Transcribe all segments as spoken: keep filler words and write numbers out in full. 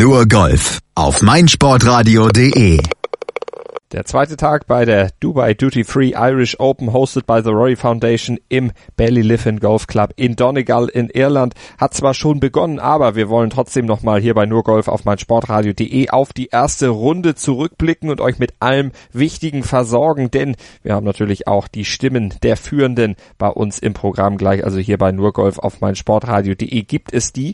Nur Golf auf meinsportradio punkt de. Der zweite Tag bei der Dubai Duty Free Irish Open, hosted by the Rory Foundation im Ballyliffin Golf Club in Donegal in Irland, hat zwar schon begonnen, aber wir wollen trotzdem nochmal hier bei Nur Golf auf meinsportradio punkt de auf die erste Runde zurückblicken und euch mit allem Wichtigen versorgen, denn wir haben natürlich auch die Stimmen der Führenden bei uns im Programm gleich, also hier bei Nur Golf auf meinsportradio punkt de gibt es die.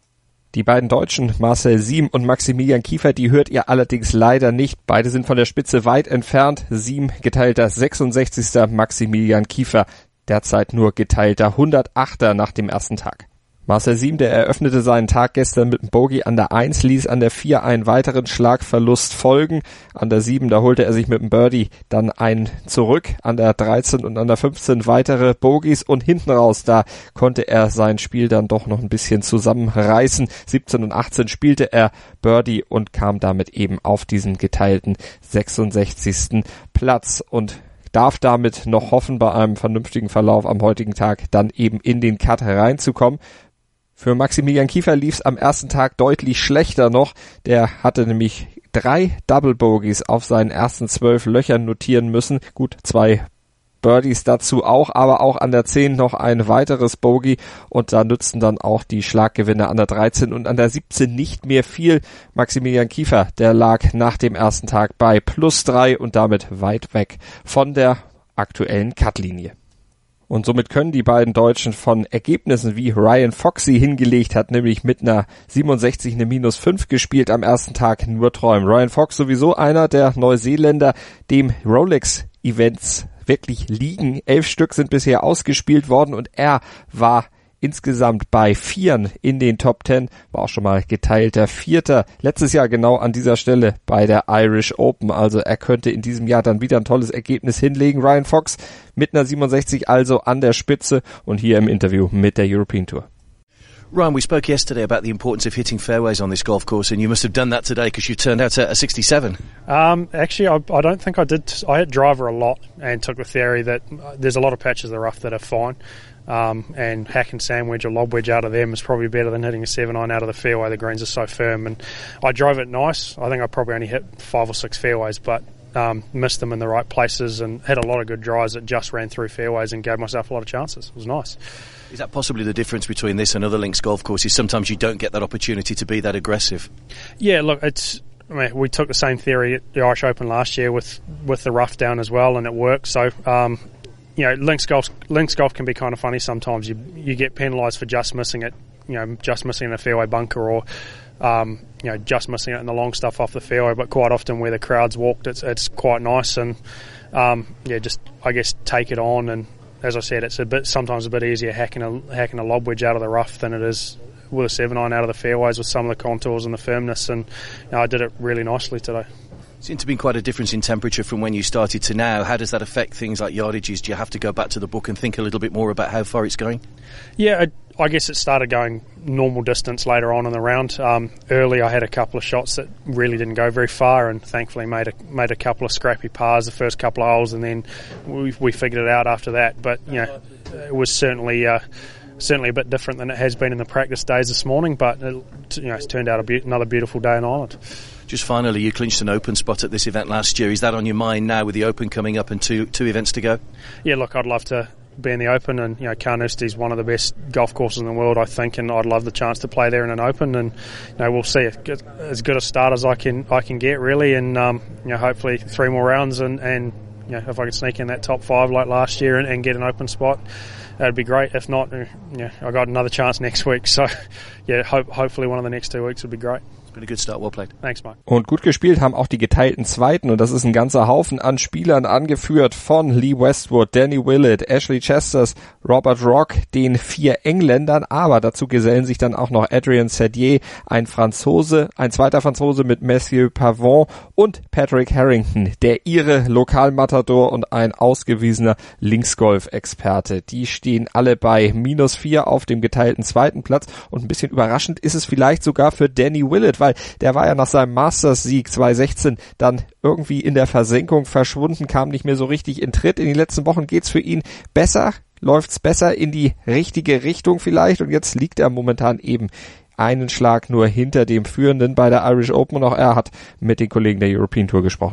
Die beiden Deutschen, Marcel Siem und Maximilian Kiefer, die hört ihr allerdings leider nicht. Beide sind von der Spitze weit entfernt. Siem geteilter sechsundsechzigster Maximilian Kiefer derzeit nur geteilter hundertachter nach dem ersten Tag. Marcel Siem, der eröffnete seinen Tag gestern mit einem Bogey an der eins, ließ an der vier einen weiteren Schlagverlust folgen. An der sieben, da holte er sich mit dem Birdie dann einen zurück. An der dreizehn und an der fünfzehn weitere Bogies und hinten raus, da konnte er sein Spiel dann doch noch ein bisschen zusammenreißen. siebzehn und achtzehn spielte er Birdie und kam damit eben auf diesen geteilten sechsundsechzigsten Platz und darf damit noch hoffen, bei einem vernünftigen Verlauf am heutigen Tag dann eben in den Cut hereinzukommen. Für Maximilian Kiefer lief es am ersten Tag deutlich schlechter noch. Der hatte nämlich drei Double Bogies auf seinen ersten zwölf Löchern notieren müssen. Gut, zwei Birdies dazu auch, aber auch an der zehn noch ein weiteres Bogey und da nützten dann auch die Schlaggewinne an der dreizehn und an der siebzehn nicht mehr viel. Maximilian Kiefer, der lag nach dem ersten Tag bei plus drei und damit weit weg von der aktuellen Cutlinie. Und somit können die beiden Deutschen von Ergebnissen, wie Ryan Fox sie hingelegt hat, nämlich mit einer siebenundsechzig eine minus fünf gespielt am ersten Tag, nur träumen. Ryan Fox sowieso einer der Neuseeländer, dem Rolex-Events wirklich liegen. Elf Stück sind bisher ausgespielt worden und er war insgesamt bei Vieren in den Top Ten, war auch schon mal geteilter Vierter. Letztes Jahr genau an dieser Stelle bei der Irish Open. Also er könnte in diesem Jahr dann wieder ein tolles Ergebnis hinlegen. Ryan Fox mit einer siebenundsechzig also an der Spitze und hier im Interview mit der European Tour. Ryan, we spoke yesterday about the importance of hitting fairways on this golf course, and you must have done that today because you turned out a, a sixty-seven. Um, actually, I, I don't think I did. I hit driver a lot and took the theory that there's a lot of patches of the rough that are fine, um, and hack and sandwich or lob wedge out of them is probably better than hitting a seven iron out of the fairway. The greens are so firm, and I drove it nice. I think I probably only hit five or six fairways, but um, missed them in the right places and hit a lot of good drives that just ran through fairways and gave myself a lot of chances. It was nice. Is that possibly the difference between this and other links golf courses? Sometimes you don't get that opportunity to be that aggressive. Yeah, look, it's. I mean, we took the same theory at the Irish Open last year with, with the rough down as well, and it worked. So, um, you know, links golf links golf can be kind of funny sometimes. You you get penalised for just missing it, you know, just missing a fairway bunker or, um, you know, just missing it in the long stuff off the fairway. But quite often where the crowd's walked, it's it's quite nice, and um, yeah, just I guess take it on and. As I said, it's a bit sometimes a bit easier hacking a hacking a lob wedge out of the rough than it is with a seven iron out of the fairways with some of the contours and the firmness. And you know, I did it really nicely today. Seems to be quite a difference in temperature from when you started to now. How does that affect things like yardages? Do you have to go back to the book and think a little bit more about how far it's going? Yeah, I, I guess it started going normal distance later on in the round. Um, early, I had a couple of shots that really didn't go very far, and thankfully made a made a couple of scrappy pars the first couple of holes, and then we we figured it out after that. But you know, it was certainly. Uh, Certainly a bit different than it has been in the practice days this morning, but it, you know, it's turned out a be- another beautiful day in Ireland. Just finally, you clinched an Open spot at this event last year. Is that on your mind now with the Open coming up and two two events to go? Yeah, look, I'd love to be in the Open, and you know, Carnoustie is one of the best golf courses in the world, I think, and I'd love the chance to play there in an Open. And you know, we'll see as good a start as I can I can get really, and um, you know, hopefully three more rounds, and and you know, if I could sneak in that top five like last year and, and get an Open spot. That'd be great. If not, yeah, I got another chance next week. So, yeah, hope, hopefully one of the next two weeks would be great. It's been a good start. Well played. Thanks, Mike. Und gut gespielt haben auch die geteilten Zweiten, und das ist ein ganzer Haufen an Spielern, angeführt von Lee Westwood, Danny Willett, Ashley Chesters, Robert Rock, den vier Engländern, aber dazu gesellen sich dann auch noch Adrien Sadier, ein Franzose, ein zweiter Franzose mit Mathieu Pavon und Patrick Harrington, der ihre Lokalmatador und ein ausgewiesener Linksgolf-Experte. Die stehen alle bei minus vier auf dem geteilten zweiten Platz, und ein bisschen überraschend ist es vielleicht sogar für Danny Willett, weil der war ja nach seinem Masters-Sieg zwanzig sechzehn dann irgendwie in der Versenkung verschwunden, kam nicht mehr so richtig in Tritt. In den letzten Wochen geht's für ihn besser, läuft's besser in die richtige Richtung vielleicht, und jetzt liegt er momentan eben einen Schlag nur hinter dem Führenden bei der Irish Open und auch er hat mit den Kollegen der European Tour gesprochen.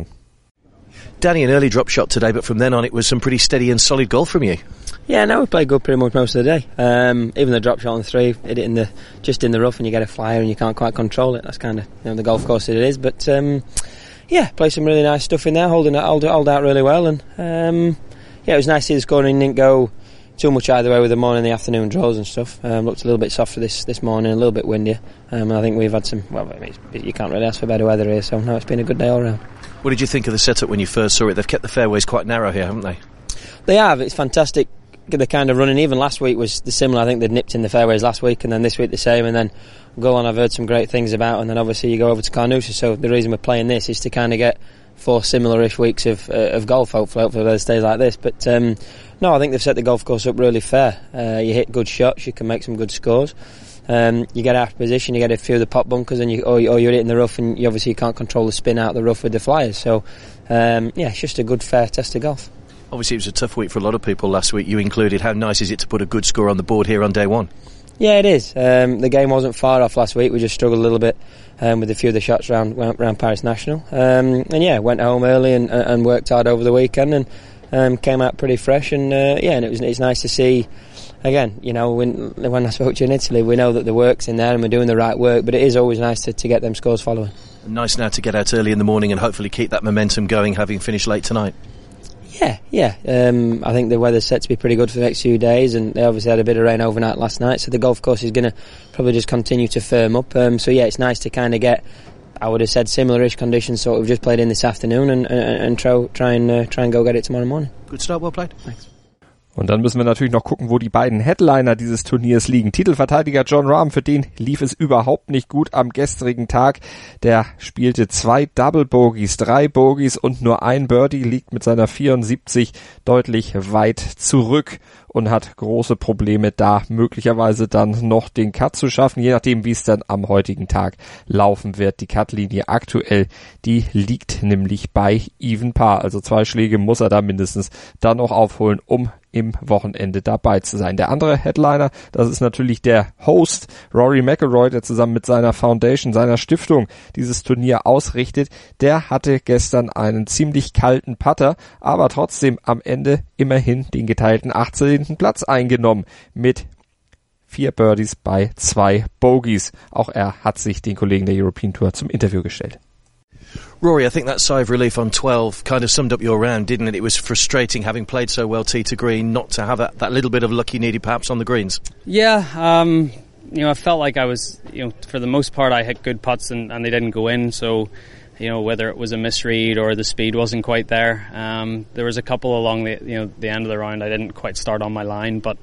Danny, an early drop shot today, but from then on it was some pretty steady and solid golf from you. Yeah, no, we played good pretty much most of the day. Um, even the drop shot on three, hit it in the just in the rough, and you get a flyer and you can't quite control it. That's kind of you know the golf course that it is. But um, yeah, played some really nice stuff in there, holding it, hold, hold out really well, and um, yeah, it was nice to see the scoring didn't go too much either way with the morning and the afternoon draws and stuff. Um, looked a little bit softer this this morning, a little bit windier. Um, I think we've had some. Well, I mean, you can't really ask for better weather here, so no, it's been a good day all round. What did you think of the setup when you first saw it? They've kept the fairways quite narrow here, haven't they? They have. It's fantastic. The kind of running. Even last week was the similar. I think they'd nipped in the fairways last week, and then this week the same. And then Gullon, I've heard some great things about. And then obviously you go over to Carnoustie. So the reason we're playing this is to kind of get four similar-ish weeks of uh, of golf. Hopefully, hopefully it stays like this. But um, no, I think they've set the golf course up really fair. Uh, you hit good shots, you can make some good scores. Um, you get out of position, you get a few of the pot bunkers, and you or, or you're hitting the rough, and you obviously you can't control the spin out of the rough with the flyers. So um, yeah, it's just a good fair test of golf. Obviously it was a tough week for a lot of people last week, you included. How nice is it to put a good score on the board here on day one? Yeah, it is. Um, the game wasn't far off last week. We just struggled a little bit um, with a few of the shots around, around Paris National. Um, and yeah, went home early and, and worked hard over the weekend and um, came out pretty fresh. And uh, yeah, and it was it's nice to see. Again, you know, when when I spoke to you in Italy, we know that the work's in there and we're doing the right work, but it is always nice to, to get them scores following. Nice now to get out early in the morning and hopefully keep that momentum going, having finished late tonight. Yeah, yeah. Um, I think the weather's set to be pretty good for the next few days, and they obviously had a bit of rain overnight last night, so the golf course is going to probably just continue to firm up. Um, so yeah, it's nice to kind of get, I would have said, similar-ish conditions, so we've just played in this afternoon, and, and, and try, try and uh, try and go get it tomorrow morning. Good start, well played. Thanks. Und dann müssen wir natürlich noch gucken, wo die beiden Headliner dieses Turniers liegen. Titelverteidiger Jon Rahm, für den lief es überhaupt nicht gut am gestrigen Tag. Der spielte zwei Double Bogies, drei Bogies und nur ein Birdie, liegt mit seiner vierundsiebzig deutlich weit zurück und hat große Probleme, da möglicherweise dann noch den Cut zu schaffen, je nachdem, wie es dann am heutigen Tag laufen wird. Die Cutlinie aktuell, die liegt nämlich bei Even Par, also zwei Schläge muss er da mindestens dann noch aufholen, um im Wochenende dabei zu sein. Der andere Headliner, das ist natürlich der Host Rory McIlroy, der zusammen mit seiner Foundation, seiner Stiftung dieses Turnier ausrichtet. Der hatte gestern einen ziemlich kalten Putter, aber trotzdem am Ende immerhin den geteilten achtzehnten Platz eingenommen mit vier Birdies bei zwei Bogies. Auch er hat sich den Kollegen der European Tour zum Interview gestellt. Rory, I think that sigh of relief on twelve kind of summed up your round, didn't it? It was frustrating, having played so well tee to green, not to have that, that little bit of luck you needed perhaps on the greens. Yeah, um, you know, I felt like I was, you know, for the most part I hit good putts and, and they didn't go in, so, you know, whether it was a misread or the speed wasn't quite there. Um, there was a couple along the, you know, the end of the round I didn't quite start on my line, but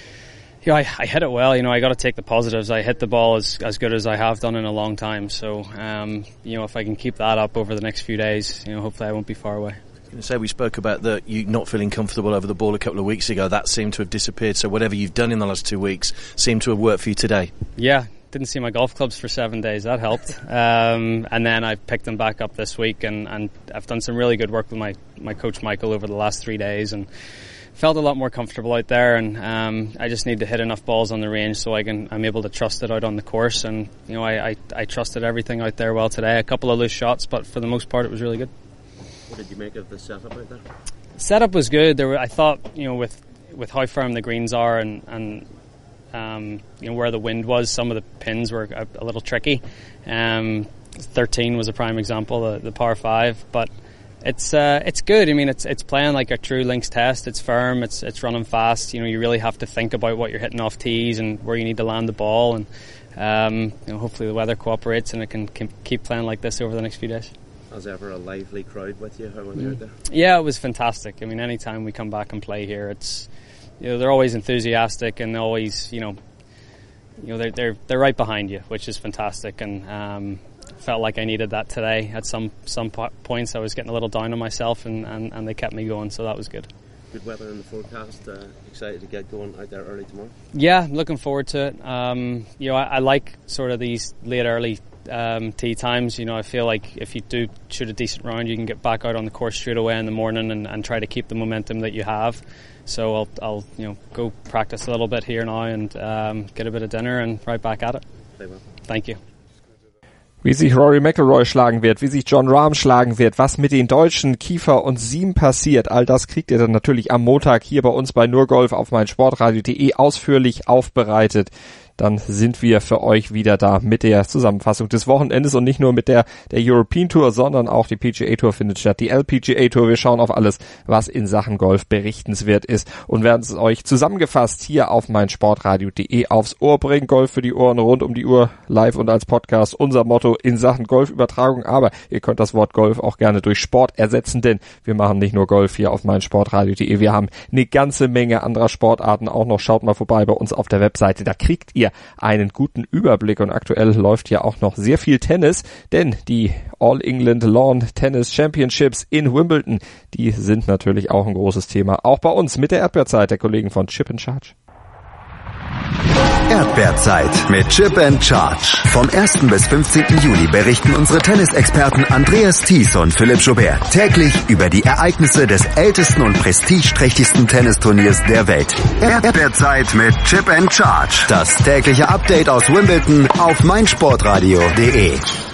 you know, I, I hit it well. You know, I got to take the positives. I hit the ball as as good as I have done in a long time. So, um, you know, if I can keep that up over the next few days, you know, hopefully I won't be far away. I was going to say, we spoke about the, you not feeling comfortable over the ball a couple of weeks ago. That seemed to have disappeared. So whatever you've done in the last two weeks seemed to have worked for you today. Yeah, didn't see my golf clubs for seven days. That helped. Um, and then I picked them back up this week, and, and I've done some really good work with my, my coach Michael over the last three days, and felt a lot more comfortable out there, and um, I just need to hit enough balls on the range so I can I'm able to trust it out on the course. And you know, I, I, I trusted everything out there well today. A couple of loose shots, but for the most part, it was really good. What did you make of the setup out there? Setup was good. There were, I thought, you know, with with how firm the greens are and and um, you know where the wind was, some of the pins were a, a little tricky. Um, thirteen was a prime example, the, the par five, but. It's uh, it's good. I mean, it's it's playing like a true links test. It's firm. It's it's running fast. You know, you really have to think about what you're hitting off tees and where you need to land the ball. And um, you know, hopefully the weather cooperates and it can, can keep playing like this over the next few days. Was ever a lively crowd with you when you were there? Yeah, it was fantastic. I mean, anytime we come back and play here, it's you know they're always enthusiastic and always you know you know they're they're they're right behind you, which is fantastic. And um, felt like I needed that today. At some some points I was getting a little down on myself, and, and, and they kept me going, so that was good. Good weather in the forecast. Uh, excited to get going out there early tomorrow? Yeah, looking forward to it. Um, you know, I, I like sort of these late early um, tee times. You know, I feel like if you do shoot a decent round, you can get back out on the course straight away in the morning and, and try to keep the momentum that you have. So I'll, I'll you know go practice a little bit here now and um, get a bit of dinner and right back at it. Play well. Thank you. Wie sich Rory McIlroy schlagen wird, wie sich Jon Rahm schlagen wird, was mit den Deutschen Kiefer und Siem passiert, all das kriegt ihr dann natürlich am Montag hier bei uns bei Nur Golf auf meinsportradio punkt de ausführlich aufbereitet. Dann sind wir für euch wieder da mit der Zusammenfassung des Wochenendes und nicht nur mit der der European Tour, sondern auch die P G A Tour findet statt, die L P G A Tour. Wir schauen auf alles, was in Sachen Golf berichtenswert ist und werden es euch zusammengefasst hier auf meinsportradio punkt de aufs Ohr bringen. Golf für die Ohren rund um die Uhr, live und als Podcast. Unser Motto in Sachen Golfübertragung, aber ihr könnt das Wort Golf auch gerne durch Sport ersetzen, denn wir machen nicht nur Golf hier auf meinsportradio punkt de. Wir haben eine ganze Menge anderer Sportarten auch noch. Schaut mal vorbei bei uns auf der Webseite, da kriegt ihr einen guten Überblick und aktuell läuft ja auch noch sehr viel Tennis, denn die All England Lawn Tennis Championships in Wimbledon, die sind natürlich auch ein großes Thema, auch bei uns mit der Erdbeerzeit der Kollegen von Chip and Charge. Erdbeerzeit mit Chip and Charge. Vom ersten bis fünfzehnten Juli berichten unsere Tennisexperten Andreas Thies und Philipp Joubert täglich über die Ereignisse des ältesten und prestigeträchtigsten Tennisturniers der Welt. Erdbeerzeit mit Chip and Charge. Das tägliche Update aus Wimbledon auf meinsportradio punkt de.